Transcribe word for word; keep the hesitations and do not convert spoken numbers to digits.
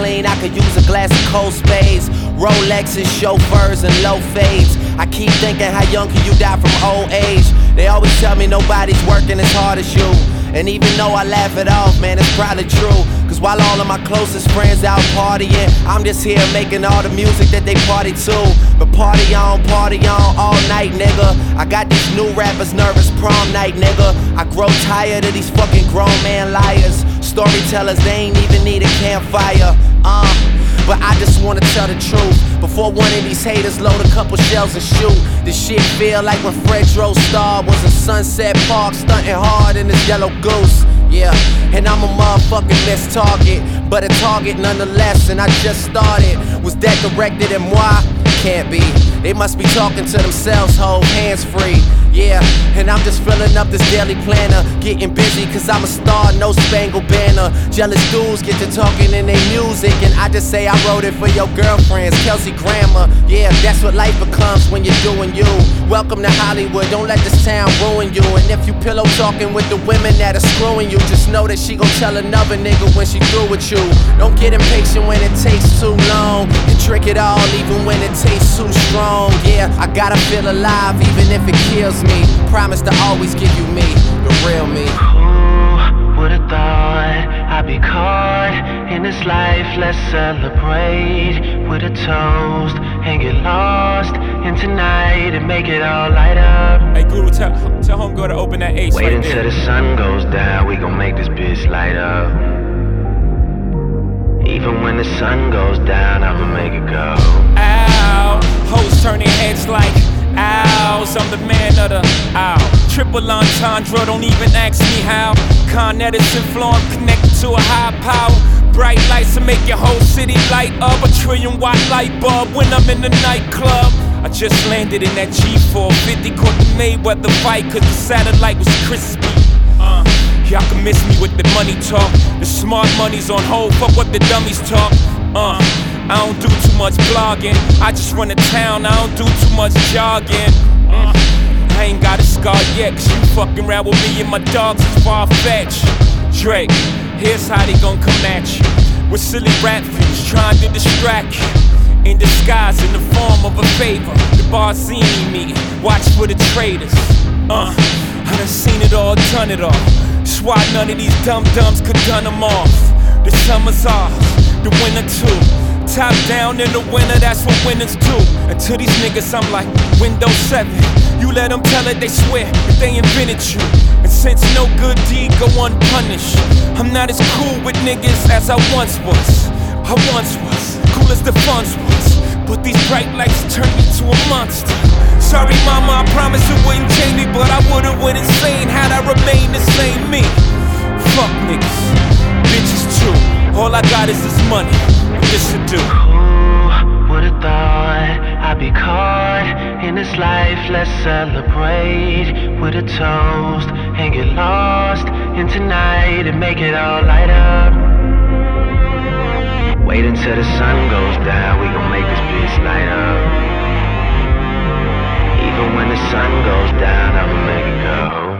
clean, I could use a glass of cold spades. Rolexes, chauffeurs, and low fades. I keep thinking, how young can you die from old age? They always tell me nobody's working as hard as you. And even though I laugh it off, man, it's probably true. Cause while all of my closest friends out partying, I'm just here making all the music that they party to. But party on, party on, all night, nigga. I got these new rappers nervous prom night, nigga. I grow tired of these fucking grown man liars. Storytellers, they ain't even need a campfire. Uh, but I just wanna tell the truth before one of these haters load a couple shells and shoot. This shit feel like when Fredro Starr was in Sunset Park stunting hard in his yellow goose. Yeah, and I'm a motherfucking missed target, but a target nonetheless, and I just started. Was that directed at moi? Can't be. They must be talking to themselves, hold hands free. Yeah, and I'm just filling up this daily planner, getting busy cause I'm a star, no spangled banner. Jealous dudes get to talking in their music, and I just say I wrote it for your girlfriends, Kelsey Grammer. Yeah, that's what life becomes when you're doing you. Welcome to Hollywood, don't let this town ruin you. And if you pillow talking with the women that are screwing you, just know that she gon' tell another nigga when she through with you. Don't get impatient when it takes too long, and trick it all even when it tastes too strong. Yeah, I gotta feel alive even if it kills me. Promise to always give you me, the real me. Who would've thought I'd be caught in this life? Let's celebrate with a toast and get lost in tonight and make it all light up. Hey Guru, tell, tell homegirl to open that ace. Wait right until there. the sun goes down, we gon' make this bitch light up. Even when the sun goes down, I'ma make it go. Ow, hoes turning heads like owls. I'm the man of the ow. Triple entendre, don't even ask me how. Con Edison flow, I'm connected to a high power. Bright lights to make your whole city light up. A trillion watt light bulb when I'm in the nightclub. I just landed in that G four fifty, caught the Mayweather fight cause the satellite was crispy. Uh, y'all can miss me with the money talk. The smart money's on hold, fuck what the dummies talk. Uh, I don't do too much blogging, I just run a town, I don't do too much jogging. Uh, I ain't got a scar yet, cause you fucking around with me and my dogs is far-fetched. Drake, here's how they gon' come at you with silly rap views trying to distract you. In disguise, in the form of a favor. The Barzini meeting, watch for the traitors. Uh, I done seen it all, done it all. That's why none of these dum-dums could done them off. The summer's ours, the winter too. Top down in the winter, that's what winners do. And to these niggas, I'm like Windows seven. You let them tell it, they swear that they invented you. And since no good deed go unpunished, I'm not as cool with niggas as I once was. I once was, cool as the funds was. But these bright lights turned me to a monster. Sorry mama, I promise it wouldn't change me, but I would've went insane had I remained the same me. Fuck niggas, bitches too. All I got is this money, and this to do. Who would've thought I'd be caught in this life? Let's celebrate with a toast and get lost in tonight and make it all light up. Wait until the sun goes down, we gon' make this bitch light up. Even when the sun goes down, I'ma make it go.